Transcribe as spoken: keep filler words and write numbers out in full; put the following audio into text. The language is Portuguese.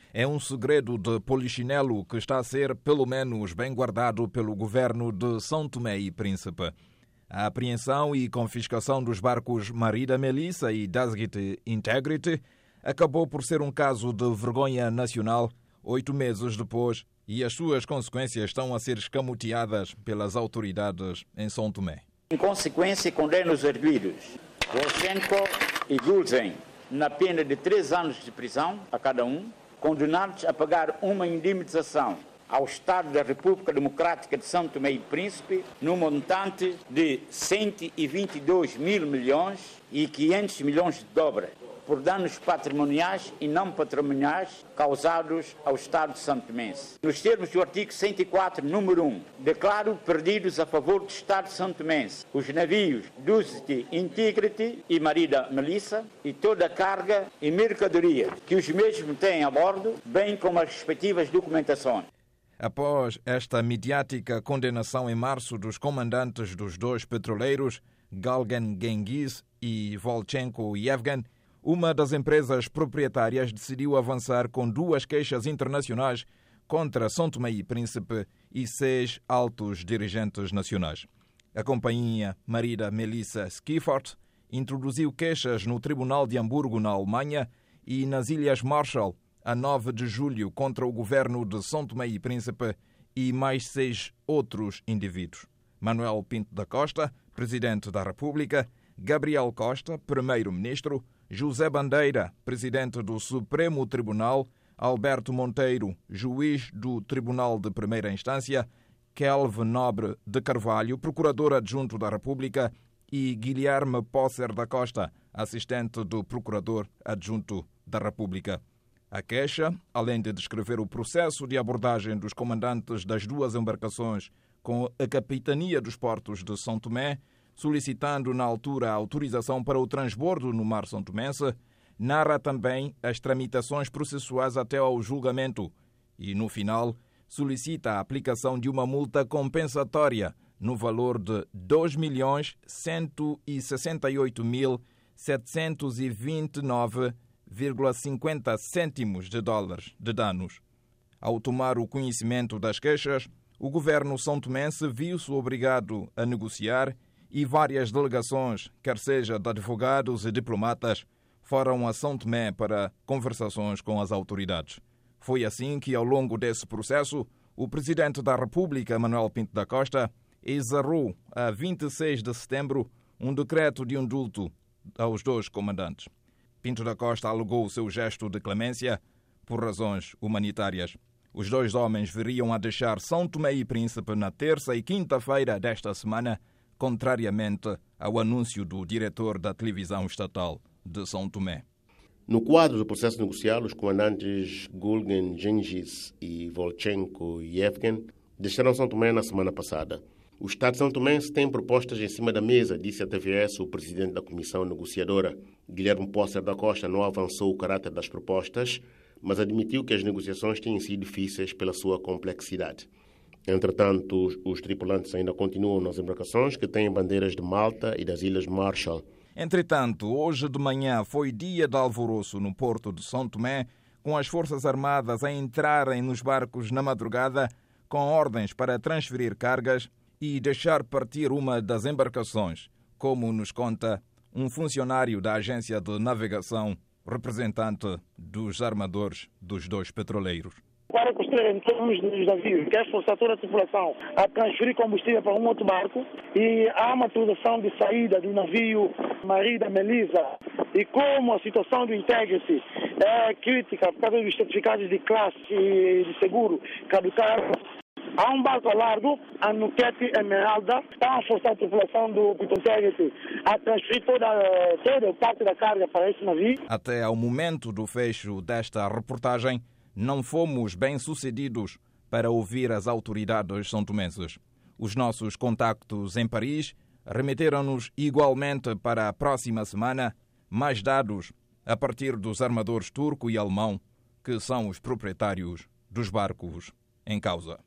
é um segredo de polichinelo que está a ser, pelo menos, bem guardado pelo governo de São Tomé e Príncipe. A apreensão e confiscação dos barcos Marida Melissa e Dasgit Integrity acabou por ser um caso de vergonha nacional oito meses depois e as suas consequências estão a ser escamoteadas pelas autoridades em São Tomé. Em consequência, condena os arguidos Volchenko e Gulzen na pena de três anos de prisão a cada um, condenados a pagar uma indemnização ao Estado da República Democrática de São Tomé e Príncipe no montante de cento e vinte e dois mil milhões e quinhentos milhões de dólares por danos patrimoniais e não patrimoniais causados ao Estado de São Tomé. Nos termos do artigo cento e quatro, número um, declaro perdidos a favor do Estado de São Tomé os navios Dasgit Integrity e Marida Melissa e toda a carga e mercadoria que os mesmos têm a bordo, bem como as respectivas documentações. Após esta mediática condenação em março dos comandantes dos dois petroleiros, Galgen Genghis e Volchenko Yevgen, uma das empresas proprietárias decidiu avançar com duas queixas internacionais contra São Tomé e Príncipe e seis altos dirigentes nacionais. A companhia Marida Melissa Skifort introduziu queixas no Tribunal de Hamburgo, na Alemanha, e nas Ilhas Marshall, a nove de julho, contra o governo de São Tomé e Príncipe e mais seis outros indivíduos. Manuel Pinto da Costa, Presidente da República, Gabriel Costa, Primeiro-Ministro, José Bandeira, Presidente do Supremo Tribunal, Alberto Monteiro, Juiz do Tribunal de Primeira Instância, Kelvin Nobre de Carvalho, Procurador Adjunto da República, e Guilherme Pócer da Costa, Assistente do Procurador Adjunto da República. A queixa, além de descrever o processo de abordagem dos comandantes das duas embarcações com a Capitania dos Portos de São Tomé, solicitando na altura a autorização para o transbordo no mar São Tomense, narra também as tramitações processuais até ao julgamento e, no final, solicita a aplicação de uma multa compensatória no valor de dois milhões cento e sessenta e oito mil setecentos e vinte e nove vírgula cinquenta cêntimos de dólares de danos. Ao tomar o conhecimento das queixas, o governo são tomense viu-se obrigado a negociar e várias delegações, quer seja de advogados e diplomatas, foram a São Tomé para conversações com as autoridades. Foi assim que, ao longo desse processo, o Presidente da República, Manuel Pinto da Costa, exarrou, a vinte e seis de setembro, um decreto de indulto aos dois comandantes. Pinto da Costa alegou o seu gesto de clemência por razões humanitárias. Os dois homens viriam a deixar São Tomé e Príncipe na terça e quinta-feira desta semana, contrariamente ao anúncio do diretor da televisão estatal de São Tomé. No quadro do processo negocial, os comandantes Galgen Genghis e Volchenko Yevgen deixaram São Tomé na semana passada. O Estado de São Tomé tem propostas em cima da mesa, disse à T V S o presidente da comissão negociadora. Guilherme Pócer da Costa não avançou o caráter das propostas, mas admitiu que as negociações têm sido difíceis pela sua complexidade. Entretanto, os, os tripulantes ainda continuam nas embarcações que têm bandeiras de Malta e das Ilhas Marshall. Entretanto, hoje de manhã foi dia de alvoroço no porto de São Tomé, com as Forças Armadas a entrarem nos barcos na madrugada com ordens para transferir cargas e deixar partir uma das embarcações, como nos conta um funcionário da agência de navegação, representante dos armadores dos dois petroleiros. Para construir todos os navios, que é forçar toda a tripulação a transferir combustível para um outro barco, e há uma autorização de saída do navio Marida Melissa, e como a situação do Integrity é crítica por causa dos certificados de classe e de seguro caducaram, há um barco largo, a Nuquete Esmeralda, está a forçar a tripulação do Integrity a transferir toda, toda parte da carga para esse navio. Até ao momento do fecho desta reportagem, não fomos bem-sucedidos para ouvir as autoridades são-tomenses. Os nossos contactos em Paris remeteram-nos igualmente para a próxima semana mais dados a partir dos armadores turco e alemão, que são os proprietários dos barcos em causa.